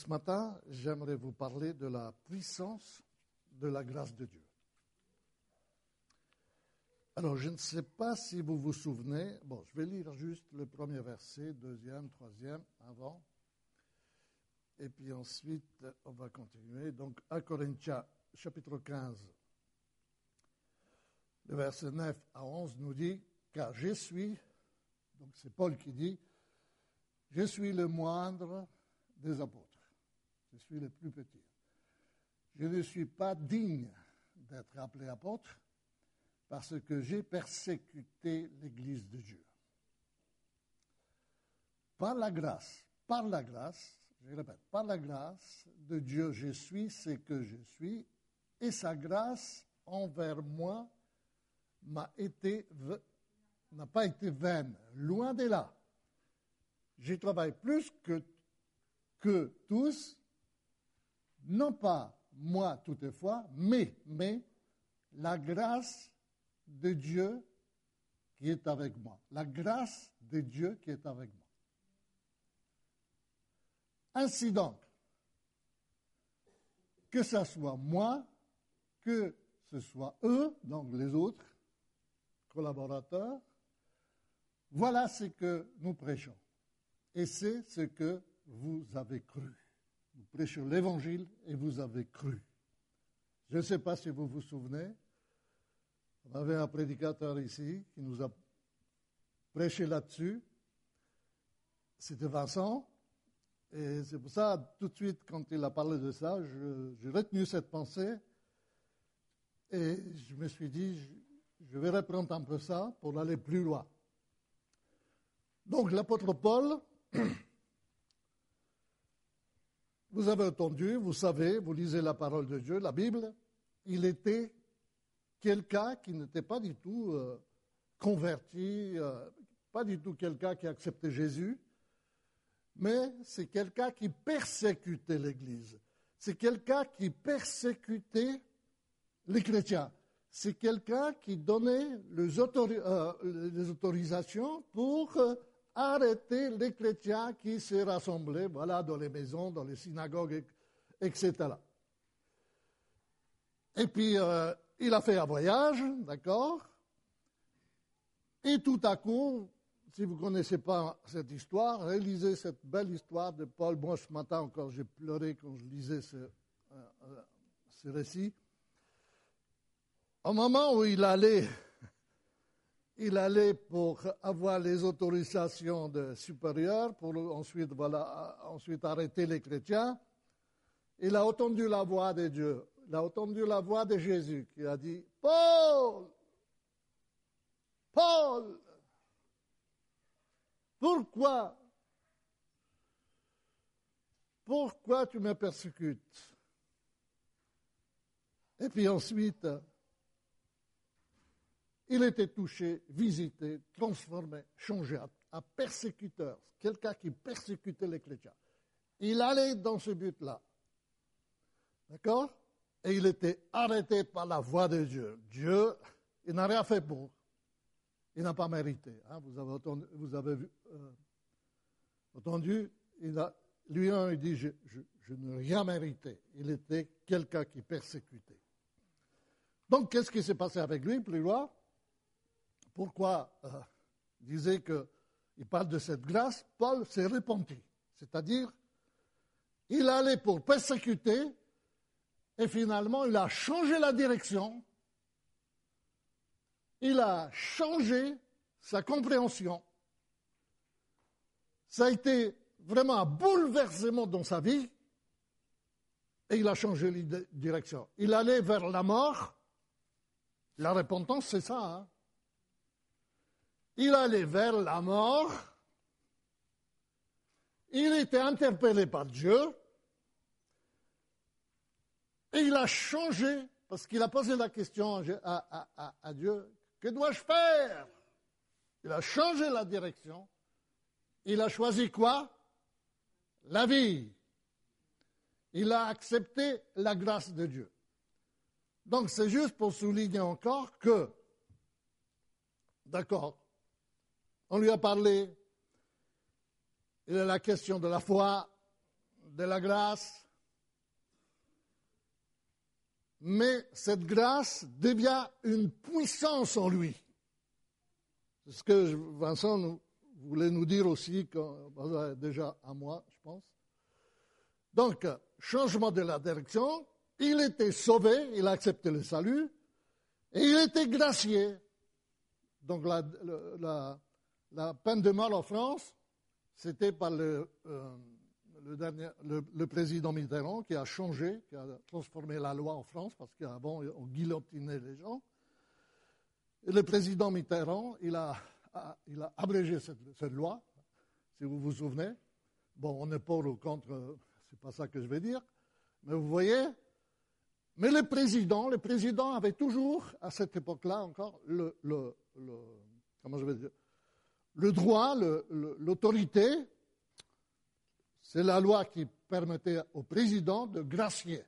ce matin, j'aimerais vous parler de la puissance de la grâce de Dieu. Alors, je ne sais pas si vous vous souvenez, je vais lire juste le premier verset, deuxième, troisième, avant, et puis ensuite, on va continuer. Donc, 1 Corinthiens, chapitre 15, le verset 9 à 11 nous dit, « Car je suis, donc c'est Paul qui dit, je suis le moindre des apôtres, je suis le plus petit. Je ne suis pas digne d'être appelé apôtre, parce que j'ai persécuté l'Église de Dieu. Par la grâce, je répète, par la grâce de Dieu, je suis ce que je suis, et sa grâce envers moi n'a pas été vaine, loin de là. Je travaille plus que tous, non pas moi toutefois, mais la grâce de Dieu qui est avec moi. La grâce de Dieu qui est avec moi. Ainsi donc, que ce soit moi, que ce soit eux, donc les autres collaborateurs, voilà ce que nous prêchons. Et c'est ce que vous avez cru. Nous prêchons l'Évangile et vous avez cru. Je ne sais pas si vous vous souvenez, on avait un prédicateur ici qui nous a prêché là-dessus. C'était Vincent. Et c'est pour ça, tout de suite, quand il a parlé de ça, j'ai retenu cette pensée. Et je me suis dit, je vais reprendre un peu ça pour aller plus loin. Donc, l'apôtre Paul, vous avez entendu, vous savez, vous lisez la parole de Dieu, la Bible, il était quelqu'un qui n'était pas du tout converti, pas du tout quelqu'un qui acceptait Jésus, mais c'est quelqu'un qui persécutait l'Église. C'est quelqu'un qui persécutait les chrétiens. C'est quelqu'un qui donnait les autorisations pour arrêter les chrétiens qui se rassemblaient, dans les maisons, dans les synagogues, etc. Et puis, il a fait un voyage, d'accord? Et tout à coup, si vous ne connaissez pas cette histoire, relisez cette belle histoire de Paul. Moi, ce matin encore, j'ai pleuré quand je lisais ce récit. Au moment où il allait pour avoir les autorisations de supérieurs, pour ensuite arrêter les chrétiens, il a entendu la voix de Dieu. Il a entendu la voix de Jésus qui a dit, « Paul, pourquoi tu me persécutes ?» Et puis ensuite, il était touché, visité, transformé, changé à persécuteur, quelqu'un qui persécutait les chrétiens. Il allait dans ce but-là. D'accord? Et il était arrêté par la voix de Dieu. Dieu, il n'a rien fait pour. Il n'a pas mérité. Hein? Vous avez entendu, lui-même, il dit, je n'ai rien mérité. Il était quelqu'un qui persécutait. Donc, qu'est-ce qui s'est passé avec lui, plus loin? Pourquoi il disait qu'il parle de cette grâce? Paul s'est repenti. C'est-à-dire, il allait pour persécuter, et finalement, il a changé la direction. Il a changé sa compréhension. Ça a été vraiment un bouleversement dans sa vie, et il a changé de direction. Il allait vers la mort. La repentance, c'est ça, hein? Il allait vers la mort. Il était interpellé par Dieu. Et il a changé, parce qu'il a posé la question à Dieu, que dois-je faire? Il a changé la direction. Il a choisi quoi? La vie. Il a accepté la grâce de Dieu. Donc c'est juste pour souligner encore que, d'accord, on lui a parlé, il y a la question de la foi, de la grâce, mais cette grâce devient une puissance en lui. C'est ce que Vincent voulait nous dire aussi, déjà à moi, je pense. Donc, changement de la direction, il était sauvé, il a accepté le salut, et il était gracié. Donc, la peine de mort en France, c'était par le président Mitterrand qui a changé, qui a transformé la loi en France, parce qu'avant, on guillotinait les gens. Et le président Mitterrand, il a abrégé cette loi, si vous vous souvenez. Bon, on est pour ou contre, c'est pas ça que je vais dire, mais vous voyez. Mais le président avait toujours, à cette époque-là encore, comment je vais dire, le droit, l'autorité. C'est la loi qui permettait au président de gracier.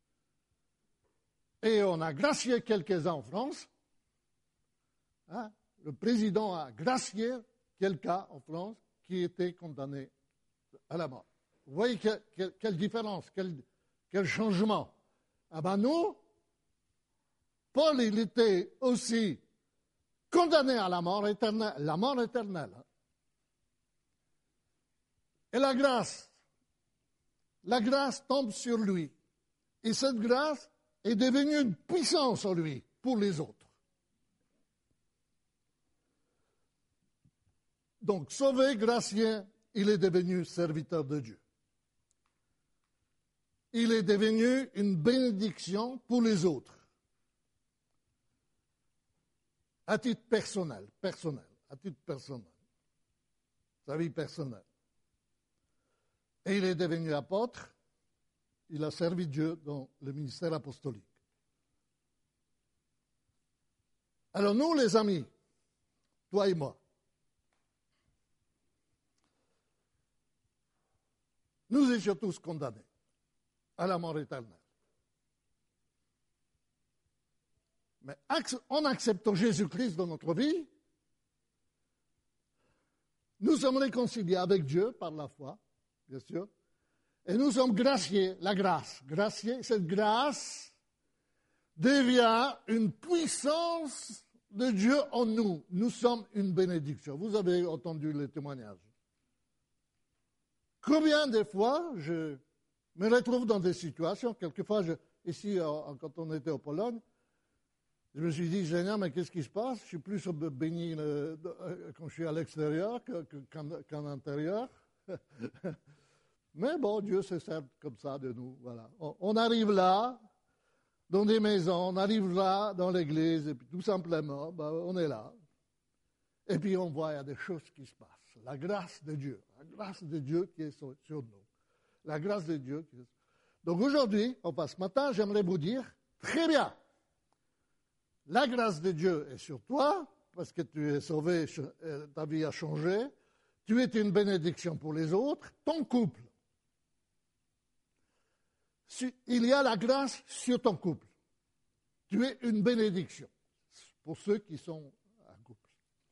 Et on a gracié quelques-uns en France. Hein? Le président a gracié quelqu'un en France qui était condamné à la mort. Vous voyez quelle différence, quel changement. Ah ben nous, Paul, il était aussi condamné à la mort éternelle. Et la grâce tombe sur lui. Et cette grâce est devenue une puissance en lui pour les autres. Donc, sauvé, gracié, il est devenu serviteur de Dieu. Il est devenu une bénédiction pour les autres. À titre personnel, sa vie personnelle. Et il est devenu apôtre, il a servi Dieu dans le ministère apostolique. Alors nous, les amis, toi et moi, nous étions tous condamnés à la mort éternelle. Mais en acceptant Jésus-Christ dans notre vie, nous sommes réconciliés avec Dieu par la foi, bien sûr, et nous sommes graciés, la grâce. Graciés, cette grâce devient une puissance de Dieu en nous. Nous sommes une bénédiction. Vous avez entendu les témoignages. Combien de fois je me retrouve dans des situations, quelquefois, ici, quand on était en Pologne, je me suis dit, Seigneur, mais qu'est-ce qui se passe? Je suis plus béni quand je suis à l'extérieur qu'en intérieur. Mais bon, Dieu se sert comme ça de nous. Voilà. On arrive là, dans des maisons, on arrive là, dans l'église, et puis tout simplement, on est là. Et puis on voit, il y a des choses qui se passent. La grâce de Dieu qui est sur nous. La grâce de Dieu. Donc aujourd'hui, ce matin, j'aimerais vous dire, très bien, la grâce de Dieu est sur toi, parce que tu es sauvé, ta vie a changé, tu es une bénédiction pour les autres, ton couple. Il y a la grâce sur ton couple. Tu es une bénédiction pour ceux qui sont en couple.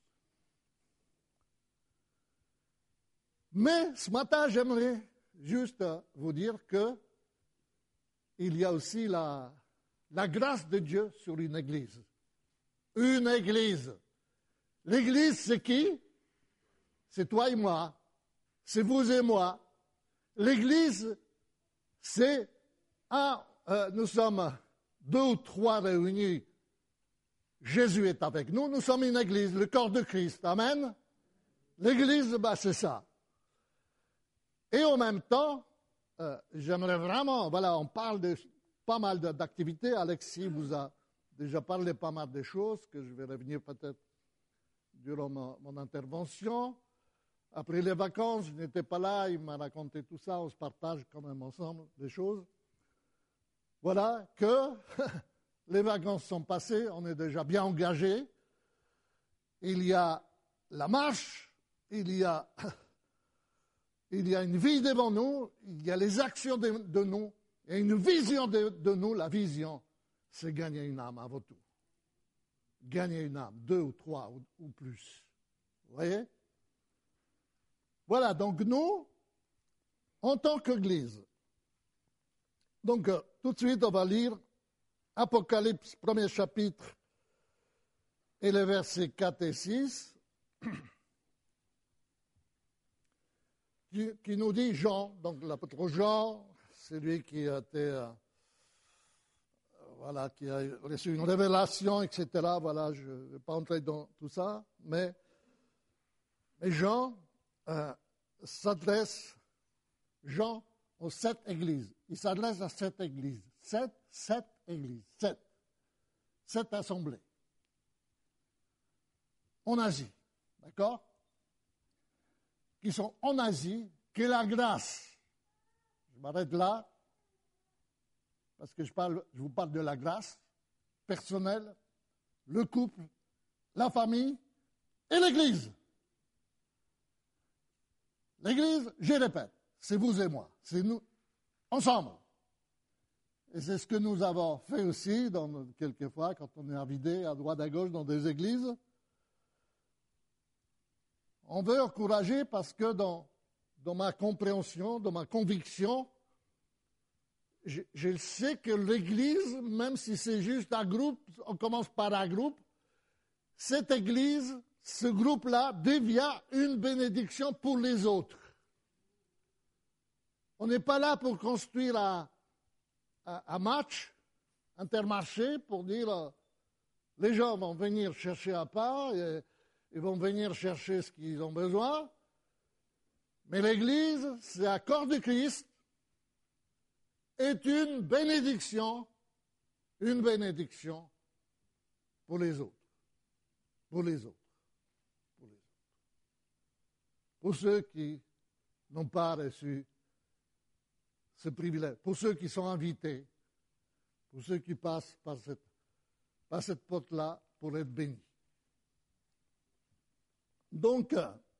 Mais ce matin, j'aimerais juste vous dire que il y a aussi la grâce de Dieu sur une église. Une église. L'église, c'est qui? C'est toi et moi. C'est vous et moi. L'église, c'est nous sommes 2 ou 3 réunis. Jésus est avec nous. Nous sommes une église, le corps de Christ. Amen. L'église, c'est ça. Et en même temps, j'aimerais vraiment, on parle de pas mal d'activités. Alexis vous a déjà parlé pas mal de choses que je vais revenir peut-être durant mon intervention. Après les vacances, je n'étais pas là, il m'a raconté tout ça, on se partage quand même ensemble des choses. Voilà, que les vacances sont passées, on est déjà bien engagés. Il y a la marche, il y a une vie devant nous, il y a les actions de nous, et une vision de nous. La vision, c'est gagner une âme avant tout. Gagner une âme, 2 ou 3 ou plus. Vous voyez? Voilà, donc nous, en tant qu'Église. Donc, tout de suite, on va lire Apocalypse, premier chapitre, et les versets 4 et 6, qui nous dit Jean, donc l'apôtre Jean, c'est lui qui a été, qui a reçu une révélation, etc. Voilà, je ne vais pas entrer dans tout ça, mais Jean s'adresse, Jean, aux 7 églises. Il s'adresse à 7 églises. 7 églises. 7 assemblées. En Asie. D'accord? Qui sont en Asie, que la grâce. Je m'arrête là, parce que je vous parle de la grâce personnelle, le couple, la famille et l'Église. L'Église, je répète, c'est vous et moi, c'est nous, ensemble. Et c'est ce que nous avons fait aussi, quelquefois, quand on est invité à droite à gauche dans des églises. On veut encourager parce que dans ma compréhension, dans ma conviction, je sais que l'Église, même si c'est juste un groupe, on commence par un groupe, cette Église, ce groupe-là devient une bénédiction pour les autres. On n'est pas là pour construire un match Intermarché pour dire les gens vont venir chercher un pain, ils vont venir chercher ce qu'ils ont besoin, mais l'Église, c'est un corps de Christ, est une bénédiction pour les autres. Pour les autres. Pour ceux qui n'ont pas reçu ce privilège, pour ceux qui sont invités, pour ceux qui passent par cette porte-là pour être bénis. Donc,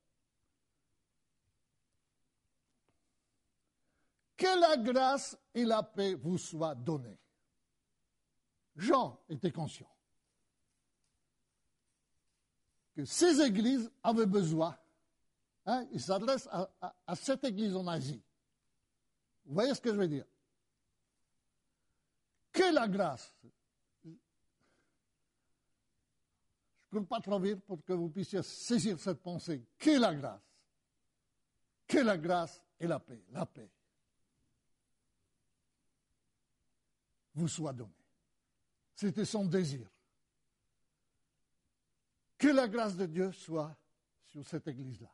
que la grâce et la paix vous soient données. Jean était conscient que ces églises avaient besoin. Il s'adresse à cette église en Asie. Vous voyez ce que je veux dire? Que la grâce. Je ne cours pas trop vite pour que vous puissiez saisir cette pensée. Que la grâce et la paix vous soient données. C'était son désir. Que la grâce de Dieu soit sur cette église-là.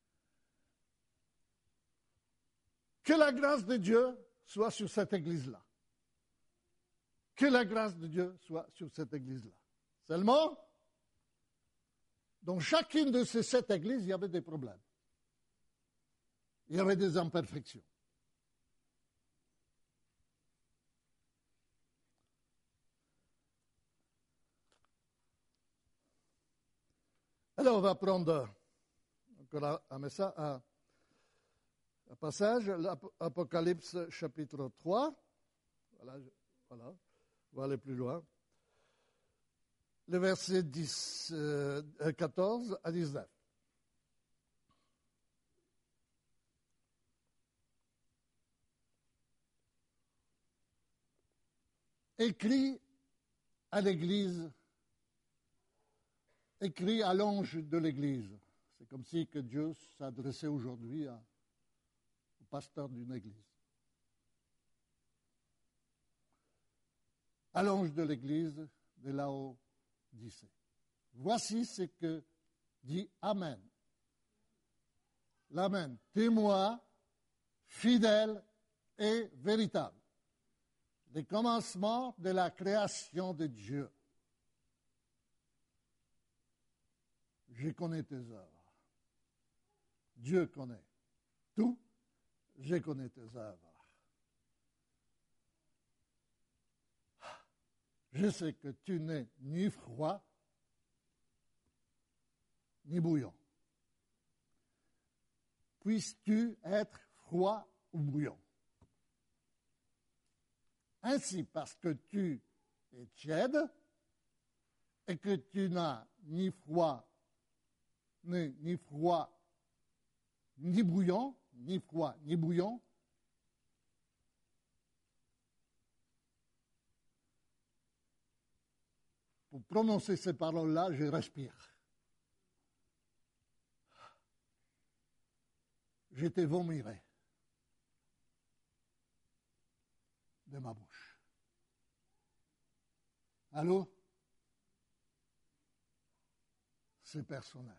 Que la grâce de Dieu soit sur cette église-là. Que la grâce de Dieu soit sur cette église-là. Seulement, dans chacune de ces 7 églises, il y avait des problèmes. Il y avait des imperfections. Alors, on va prendre encore un passage, l'Apocalypse chapitre 3. Voilà, on va aller plus loin. Le verset 14 à 19. Écrit à l'Église, écrit à l'ange de l'Église. C'est comme si que Dieu s'adressait aujourd'hui au pasteur d'une église. À l'ange de l'Église de Laodicée. Voici ce que dit Amen. L'Amen, témoin, fidèle et véritable. Le commencement de la création de Dieu. Je connais tes œuvres. Dieu connaît tout. Je connais tes œuvres. Je sais que tu n'es ni froid, ni bouillant. Puisses-tu être froid ou bouillant? Ainsi, parce que tu es tiède et que tu n'as ni froid, ni bouillant, ni froid, ni bouillant, pour prononcer ces paroles-là, je respire. J'étais vomiré de ma bouche. Allô? C'est personnel.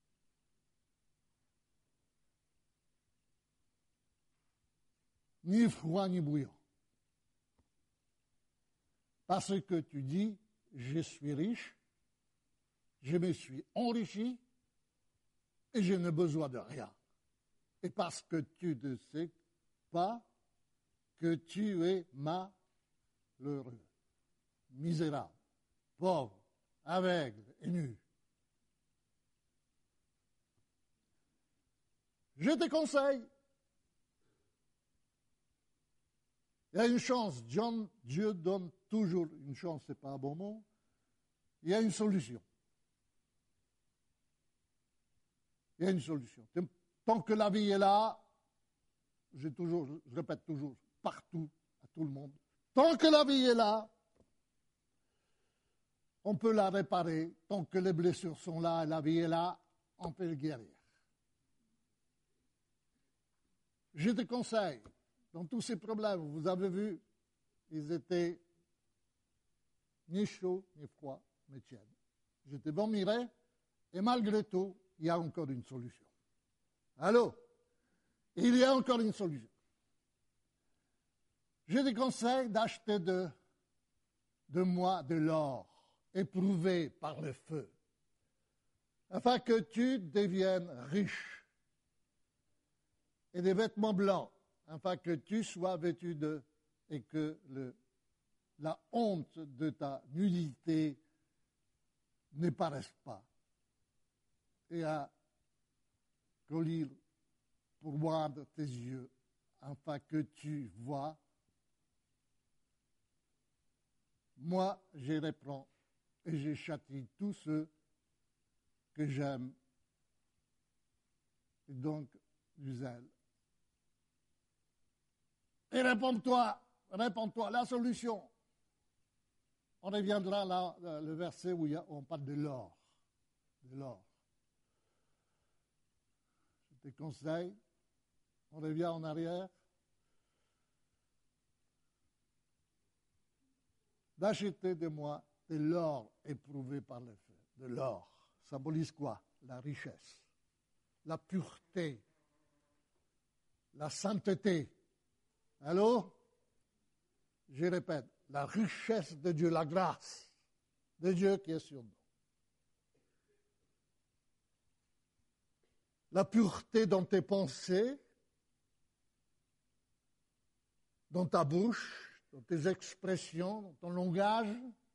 Ni froid ni bouillant. Parce que tu dis, je suis riche, je me suis enrichi et je n'ai besoin de rien. Et parce que tu ne sais pas que tu es malheureux, misérable, pauvre, aveugle et nu. Je te conseille. Il y a une chance. Dieu donne toujours une chance, ce n'est pas un bon mot. Il y a une solution. Il y a une solution. Tant que la vie est là, je répète toujours, partout, à tout le monde, tant que la vie est là, on peut la réparer. Tant que les blessures sont là et la vie est là, on peut le guérir. Je te conseille, dans tous ces problèmes, vous avez vu, ils étaient ni chauds ni froids, mais tièdes. Je te vomirai, et malgré tout, il y a encore une solution. Allô? Il y a encore une solution. Je te conseille d'acheter de moi de l'or, éprouvé par le feu, afin que tu deviennes riche, et des vêtements blancs, afin que tu sois vêtu et que la honte de ta nudité ne paraisse pas. Et à collier pour voir de tes yeux, afin que tu vois. Moi, je reprends et je châtie tous ceux que j'aime, et donc du zèle. Et réponds-toi, la solution. On reviendra là, le verset où on parle de l'or. De l'or. Je te conseille, on revient en arrière, d'acheter de moi de l'or éprouvé par le feu. De l'or symbolise quoi? La richesse, la pureté, la sainteté. Allô? Je répète, la richesse de Dieu, la grâce de Dieu qui est sur nous. La pureté dans tes pensées, dans ta bouche, dans tes expressions, dans ton langage.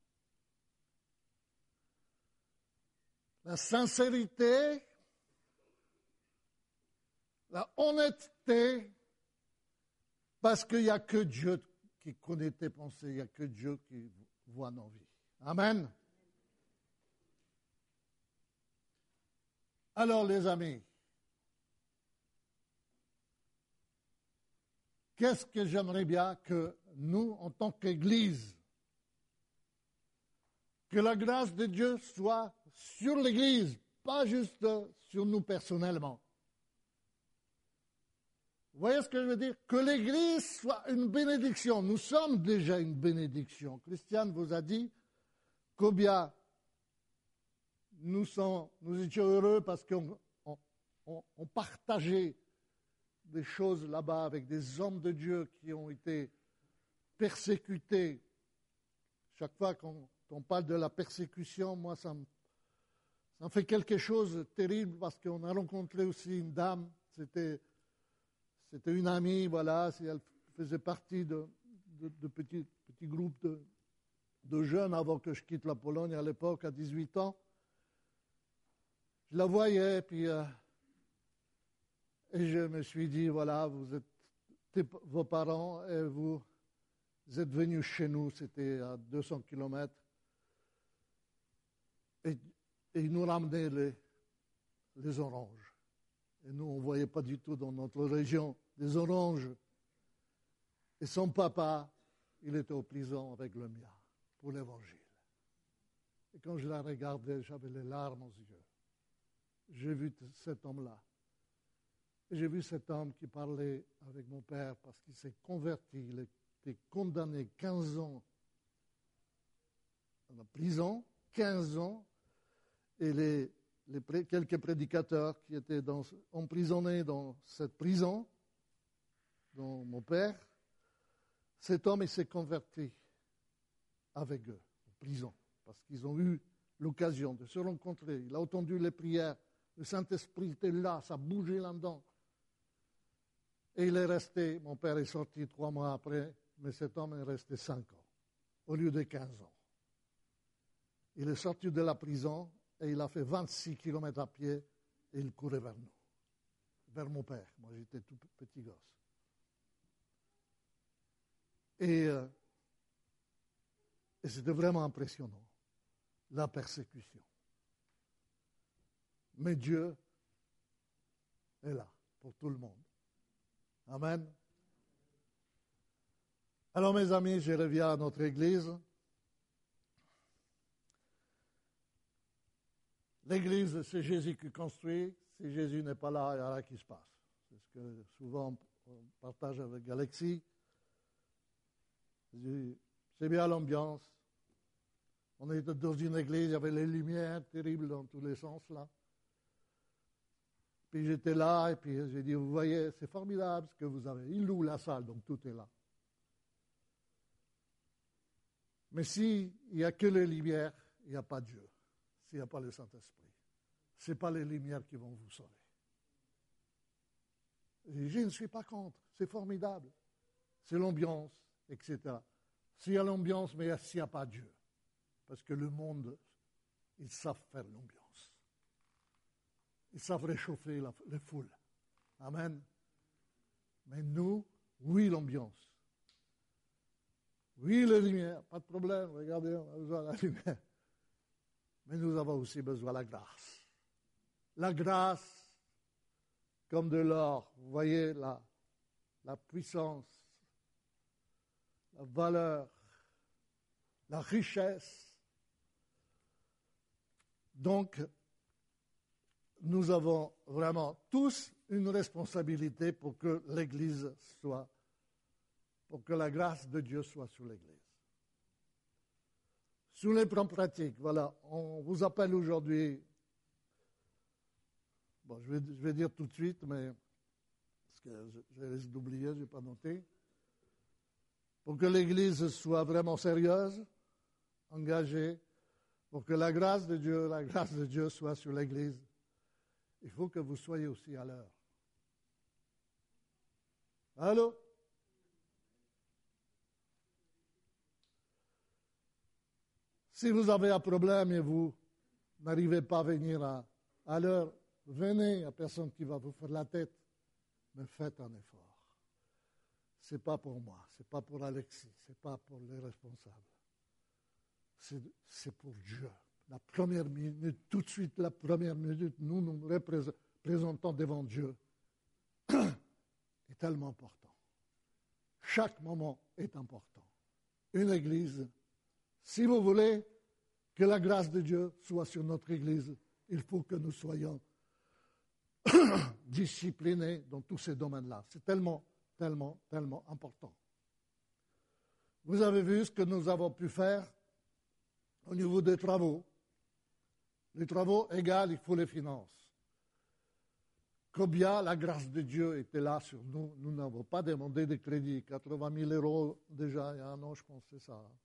La sincérité, la honnêteté, parce qu'il n'y a que Dieu qui connaît tes pensées, il n'y a que Dieu qui voit nos vies. Amen. Alors les amis, qu'est-ce que j'aimerais bien que nous, en tant qu'Église, que la grâce de Dieu soit sur l'Église, pas juste sur nous personnellement. Vous voyez ce que je veux dire? Que l'Église soit une bénédiction. Nous sommes déjà une bénédiction. Christiane vous a dit combien nous étions heureux parce qu'on partageait des choses là-bas avec des hommes de Dieu qui ont été persécutés. Chaque fois qu'on parle de la persécution, moi, ça me fait quelque chose de terrible parce qu'on a rencontré aussi une dame, c'était une amie, voilà, elle faisait partie de petits groupes de jeunes avant que je quitte la Pologne à l'époque, à 18 ans. Je la voyais, puis et je me suis dit, voilà, vos parents et vous êtes venus chez nous, c'était à 200 kilomètres, et ils nous ramenaient les oranges. Et nous, on ne voyait pas du tout dans notre région des oranges. Et son papa, il était au prison avec le mien pour l'évangile. Et quand je la regardais, j'avais les larmes aux yeux. J'ai vu cet homme-là. Et j'ai vu cet homme qui parlait avec mon père parce qu'il s'est converti. Il était condamné 15 ans à la prison, 15 ans. Et quelques prédicateurs qui étaient emprisonnés dans cette prison, dont mon père, cet homme il s'est converti avec eux, en prison, parce qu'ils ont eu l'occasion de se rencontrer. Il a entendu les prières, le Saint-Esprit était là, ça bougeait là-dedans. Et il est resté, mon père est sorti 3 mois après, mais cet homme est resté 5 ans, au lieu de 15 ans. Il est sorti de la prison et il a fait 26 kilomètres à pied et il courait vers nous, vers mon père. Moi, j'étais tout petit gosse. Et c'était vraiment impressionnant, la persécution. Mais Dieu est là pour tout le monde. Amen. Alors, mes amis, je reviens à notre église. L'église, c'est Jésus qui construit. Si Jésus n'est pas là, il n'y a rien qui se passe. C'est ce que souvent on partage avec Alexis. C'est bien l'ambiance. On était dans une église, il y avait les lumières terribles dans tous les sens, là. Puis j'étais là, et puis j'ai dit, vous voyez, c'est formidable ce que vous avez. Il loue la salle, donc tout est là. Mais s'il n'y a que les lumières, il n'y a pas Dieu. S'il n'y a pas le Saint-Esprit. Ce n'est pas les lumières qui vont vous sauver. Et je ne suis pas contre, c'est formidable. C'est l'ambiance, etc. S'il y a l'ambiance, mais s'il n'y a pas Dieu. Parce que le monde, ils savent faire l'ambiance. Ils savent réchauffer les foules. Amen. Mais nous, oui, l'ambiance. Oui, les lumières, pas de problème. Regardez, on a besoin de la lumière. Mais nous avons aussi besoin de la grâce. La grâce, comme de l'or. Vous voyez la puissance, la valeur, la richesse. Donc, nous avons vraiment tous une responsabilité pour que l'Église soit, pour que la grâce de Dieu soit sur l'Église. Sur les plans pratiques, voilà, on vous appelle aujourd'hui, bon, je vais dire tout de suite, mais parce que je risque d'oublier, je n'ai pas noté, pour que l'Église soit vraiment sérieuse, engagée, pour que la grâce de Dieu soit sur l'Église, il faut que vous soyez aussi à l'heure. Allô? Si vous avez un problème et vous n'arrivez pas à venir à l'heure, venez, il n'y a personne qui va vous faire la tête, mais faites un effort. Ce n'est pas pour moi, ce n'est pas pour Alexis, ce n'est pas pour les responsables. C'est pour Dieu. La première minute, tout de suite, la première minute, nous nous représentons devant Dieu, est tellement important. Chaque moment est important. Une église, si vous voulez que la grâce de Dieu soit sur notre église, il faut que nous soyons disciplinés dans tous ces domaines-là. C'est tellement, tellement, tellement important. Vous avez vu ce que nous avons pu faire au niveau des travaux. Les travaux égales, il faut les finances. Combien la grâce de Dieu était là sur nous. Nous n'avons pas demandé de crédit. 80 000 euros déjà il y a un an, je pense que c'est ça.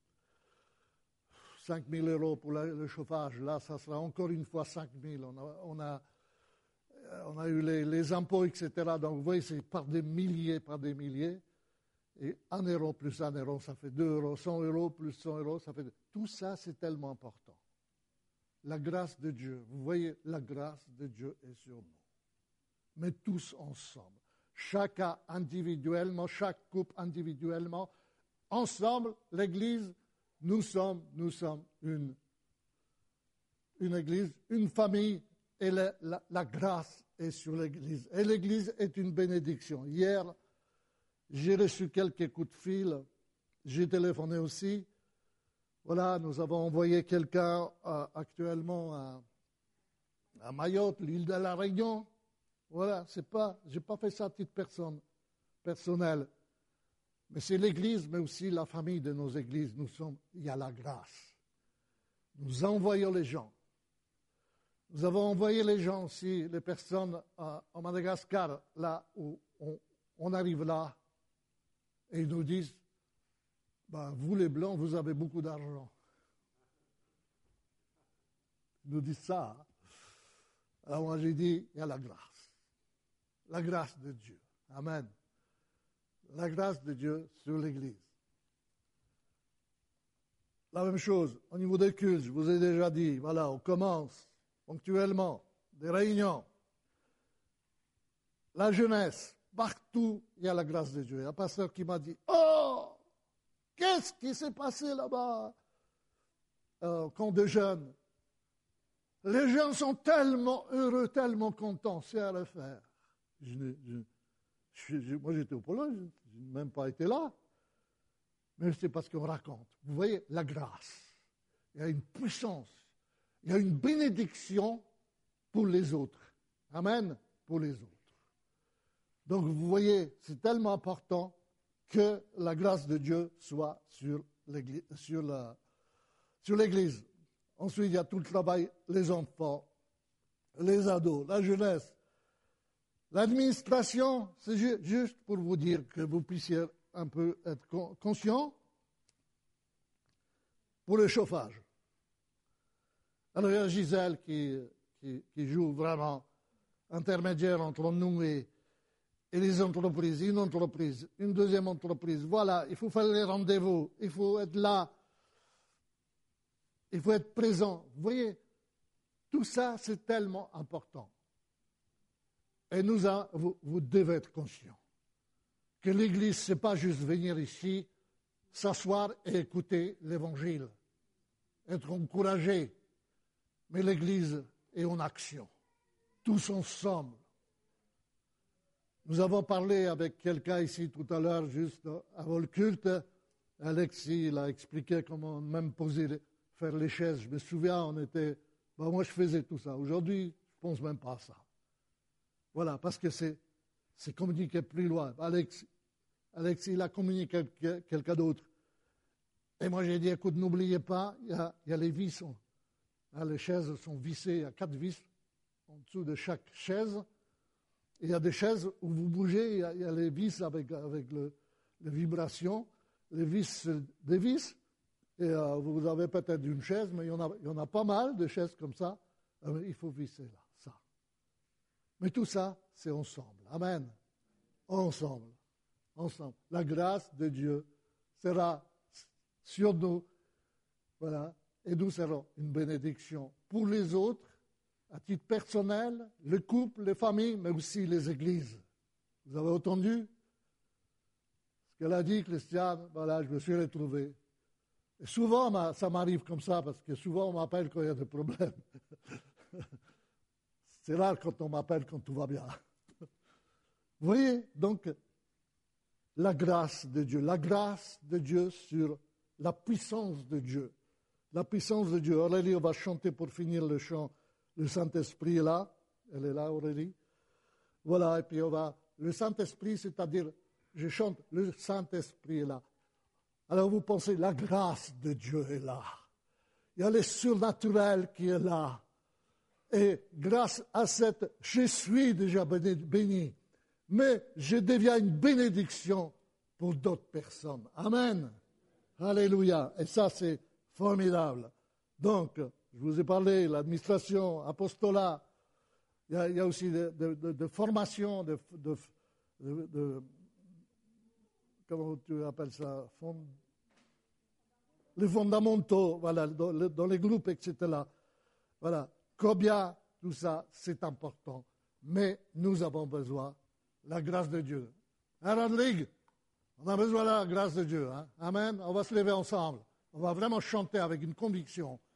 5 000 euros pour le chauffage. Là, ça sera encore une fois 5 000. On a eu les impôts, etc. Donc, vous voyez, c'est par des milliers. Et 1 euro plus 1 euro, ça fait 2 euros. 100 euros plus 100 euros, ça fait 2. Tout ça, c'est tellement important. La grâce de Dieu, vous voyez, la grâce de Dieu est sur nous. Mais tous ensemble. Chacun individuellement, chaque couple individuellement. Ensemble, l'Église, nous sommes une Église, une famille, et la grâce est sur l'Église. Et l'Église est une bénédiction. Hier, j'ai reçu quelques coups de fil, j'ai téléphoné aussi Voilà, nous avons envoyé quelqu'un actuellement à Mayotte, l'île de la Réunion. Voilà, j'ai pas fait ça à titre personnel. Mais c'est l'Église, mais aussi la famille de nos églises. Il y a la grâce. Nous envoyons les gens. Nous avons envoyé les gens aussi, les personnes en Madagascar, là où on arrive là, et ils nous disent, vous les Blancs, vous avez beaucoup d'argent. Ils nous disent ça. Hein? Alors moi j'ai dit, il y a la grâce. La grâce de Dieu. Amen. La grâce de Dieu sur l'Église. La même chose, au niveau des cultes, je vous ai déjà dit, voilà, on commence ponctuellement des réunions. La jeunesse, partout, il y a la grâce de Dieu. Il y a un pasteur qui m'a dit, oh, qu'est-ce qui s'est passé là-bas quand de jeunes. Les jeunes sont tellement heureux, tellement contents, c'est à le faire. Moi, j'étais au Pologne, je n'ai même pas été là. Mais c'est parce qu'on raconte. Vous voyez, la grâce. Il y a une puissance. Il y a une bénédiction pour les autres. Amen. Pour les autres. Donc, vous voyez, c'est tellement important que la grâce de Dieu soit sur l'Église. Ensuite, il y a tout le travail, les enfants, les ados, la jeunesse. L'administration, c'est juste pour vous dire que vous puissiez un peu être conscient pour le chauffage. Alors, il y a Gisèle qui joue vraiment intermédiaire entre nous et les entreprises. Une entreprise, une deuxième entreprise. Voilà, il faut faire les rendez-vous, il faut être là, il faut être présent. Vous voyez, tout ça, c'est tellement important. Et vous devez être conscient que l'Église, ce n'est pas juste venir ici, s'asseoir et écouter l'Évangile, être encouragé. Mais l'Église est en action, tous ensemble. Nous avons parlé avec quelqu'un ici tout à l'heure, juste avant le culte. Alexis, il a expliqué comment même faire les chaises. Je me souviens, moi je faisais tout ça. Aujourd'hui, je ne pense même pas à ça. Voilà, parce que c'est communiquer plus loin. Alexis, il a communiqué avec quelqu'un d'autre. Et moi, j'ai dit, écoute, n'oubliez pas, il y a les vis. Les chaises sont vissées, il y a 4 vis en dessous de chaque chaise. Et il y a des chaises où vous bougez, il y a les vis avec les vibrations, les vis des vis. Et vous avez peut-être une chaise, mais il y en a pas mal de chaises comme ça. Il faut visser là, ça. Mais tout ça, c'est ensemble. Amen. Ensemble. La grâce de Dieu sera sur nous. Voilà. Et nous serons une bénédiction pour les autres, à titre personnel, le couple, les familles, mais aussi les églises. Vous avez entendu ce qu'elle a dit, Christiane? Voilà, je me suis retrouvé. Et souvent, ça m'arrive comme ça, parce que souvent, on m'appelle quand il y a des problèmes. C'est rare quand on m'appelle quand tout va bien. Vous voyez, donc, la grâce de Dieu sur la puissance de Dieu. La puissance de Dieu. Aurélie, on va chanter pour finir le chant. Le Saint-Esprit est là. Elle est là, Aurélie. Voilà, et puis le Saint-Esprit, c'est-à-dire, je chante, le Saint-Esprit est là. Alors vous pensez, la grâce de Dieu est là. Il y a le surnaturel qui est là. Et grâce à je suis déjà béni. Mais je deviens une bénédiction pour d'autres personnes. Amen. Alléluia. Et ça, c'est formidable. Donc, je vous ai parlé, l'administration, apostolat. Il y a aussi de formation, comment tu appelles ça, les fondamentaux, voilà, dans les groupes, etc. Voilà, combien tout ça, c'est important. Mais nous avons besoin de la grâce de Dieu. Hein, Rodrigue? On a besoin de la grâce de Dieu. Hein? Amen. On va se lever ensemble. On va vraiment chanter avec une conviction.